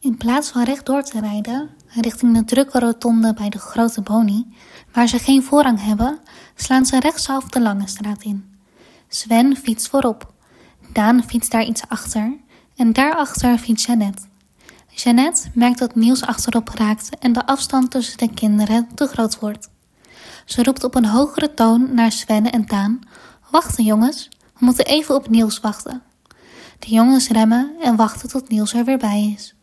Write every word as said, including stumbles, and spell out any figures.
In plaats van rechtdoor te rijden, richting de drukke rotonde bij de Grote Boni, waar ze geen voorrang hebben, slaan ze rechtsaf de Lange Straat in. Sven fietst voorop. Daan fietst daar iets achter en daarachter fietst Jeannette. Jeannette merkt dat Niels achterop raakt en de afstand tussen de kinderen te groot wordt. Ze roept op een hogere toon naar Sven en Daan: "Wachten jongens, we moeten even op Niels wachten." De jongens remmen en wachten tot Niels er weer bij is.